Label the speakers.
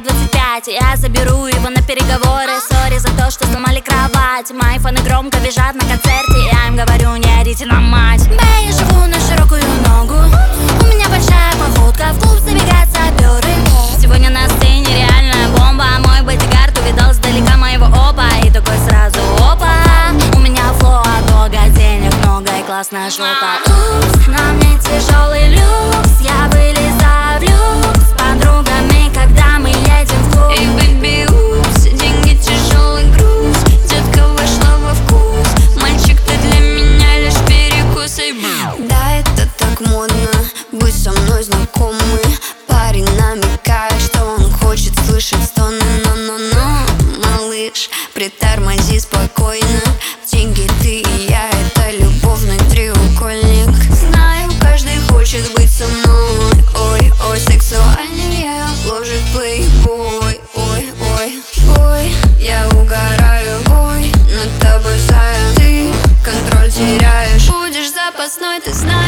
Speaker 1: 25. Я заберу его на переговоры. Сори за то, что сломали кровать. Мои фаны громко визжат на концерте. Я им говорю, не орите на мать. Да, я живу на широкую ногу. У меня большая походка, в клуб забегают саперы. Сегодня на сцене реальная бомба. Мой бодигард увидал сдалека моего опа. И такой сразу опа. У меня флоу от бога, денег много и классная жопа. Упс, на мне тяжелый люкс. Я вылезаю в люкс с подругами, когда мы едем в клуб.
Speaker 2: Эй, бэйби, упс, деньги тяжелый груз. Детка вошла во вкус. Мальчик, ты для меня лишь перекус. Эй,
Speaker 3: да, это так модно быть со мной знакомый. Парень намекает, что он хочет слышать стоны. Но, малыш, притормози спокойно. Деньги, ты и я, это любовный треугольник. Знаю, каждый хочет быть со мной. Ой, ой, сексуальнее ложит плейбой. Ой, ой, ой, я угораю. Ой, над тобой зая, ты контроль теряешь. Будешь запасной, ты знаешь.